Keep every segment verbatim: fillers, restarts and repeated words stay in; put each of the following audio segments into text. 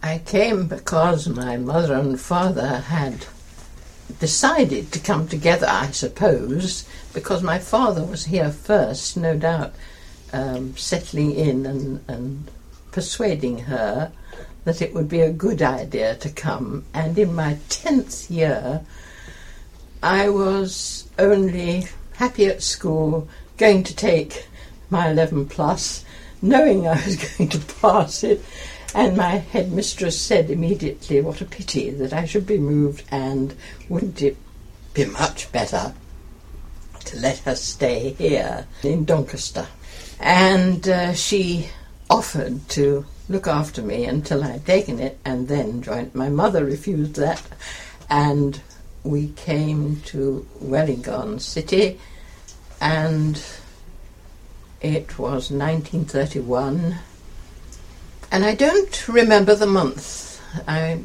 I came because my mother and father had decided to come together, I suppose, because my father was here first, no doubt, um, settling in and, and persuading her that it would be a good idea to come. And in my tenth year, I was only happy at school, going to take my eleven plus, knowing I was going to pass it. And my headmistress said immediately, what a pity that I should be moved, and wouldn't it be much better to let her stay here in Doncaster. And uh, she offered to look after me until I'd taken it and then joined. My mother refused that, and we came to Wellington City, and it was nineteen thirty-one. And I don't remember the month. I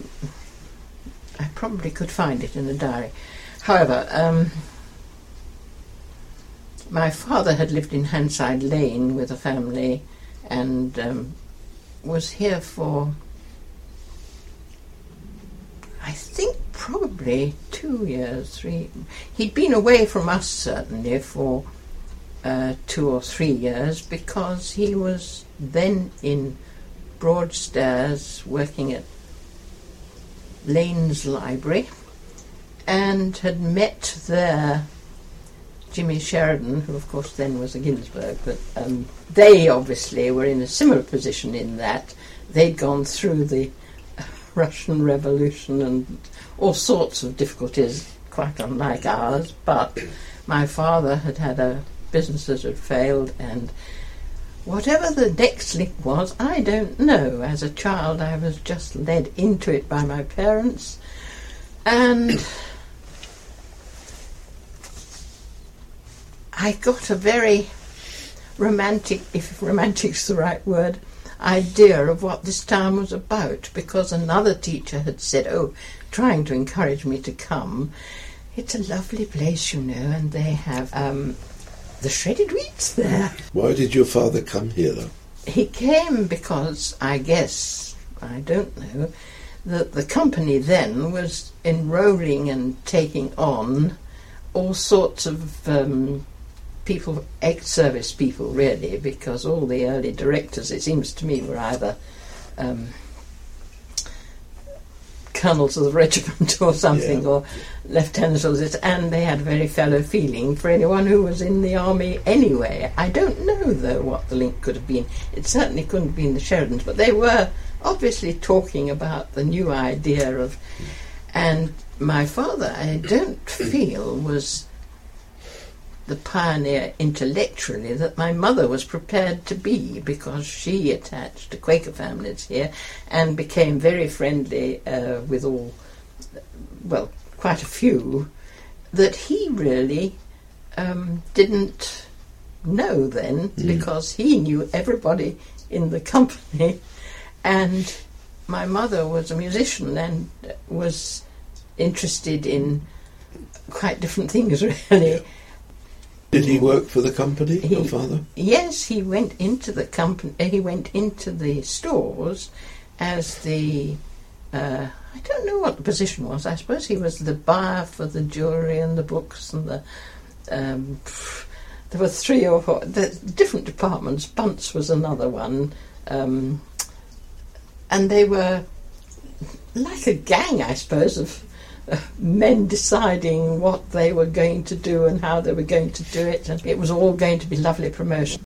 I probably could find it in the diary. However, um, my father had lived in Hanside Lane with a family and um, was here for, I think, probably two years, three. He'd been away from us, certainly, for uh, two or three years because he was then in Broadstairs working at Lane's Library and had met there Jimmy Sheridan, who of course then was a Ginsberg, but um, they obviously were in a similar position in that they'd gone through the Russian Revolution and all sorts of difficulties, quite unlike ours, but my father had had a business that had failed, and whatever the next link was, I don't know. As a child, I was just led into it by my parents. And I got a very romantic, if romantic's the right word, idea of what this town was about, because another teacher had said, oh, trying to encourage me to come, it's a lovely place, you know, and they have um, the shredded wheats there. Why did your father come here, though? He came because, I guess, I don't know, that the company then was enrolling and taking on all sorts of um, people, ex-service people, really, because all the early directors, it seems to me, were either um, colonels of the regiment or something, yeah. or lieutenants or this, and they had a very fellow feeling for anyone who was in the army anyway. I don't know, though, what the link could have been. It certainly couldn't have been the Sheridans, but they were obviously talking about the new idea of... And my father, I don't feel, was the pioneer intellectually that my mother was prepared to be, because she attached to Quaker families here and became very friendly uh, with all, well, quite a few, that he really um, didn't know then, mm. because he knew everybody in the company, and my mother was a musician and was interested in quite different things, really. Yeah. Did he work for the company, he, your father? Yes, he went into the company. He went into the stores as the. Uh, I don't know what the position was. I suppose he was the buyer for the jewellery and the books and the. Um, there were three or four the different departments. Bunce was another one, um, and they were like a gang, I suppose, of. Uh, men deciding what they were going to do and how they were going to do it, and it was all going to be lovely promotion.